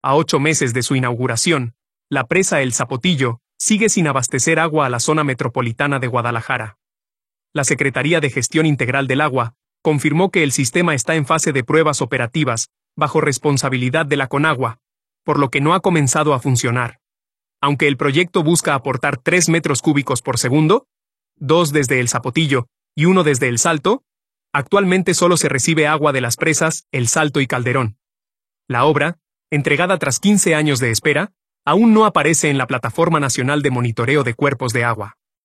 A 8 meses de su inauguración, la presa El Zapotillo sigue sin abastecer agua a la zona metropolitana de Guadalajara. La Secretaría de Gestión Integral del Agua confirmó que el sistema está en fase de pruebas operativas, bajo responsabilidad de la Conagua, por lo que no ha comenzado a funcionar. Aunque el proyecto busca aportar 3 metros cúbicos por segundo, 2 desde El Zapotillo y 1 desde El Salto, actualmente solo se recibe agua de las presas El Salto y Calderón. La obra, entregada tras 15 años de espera, aún no aparece en la Plataforma Nacional de Monitoreo de Cuerpos de Agua.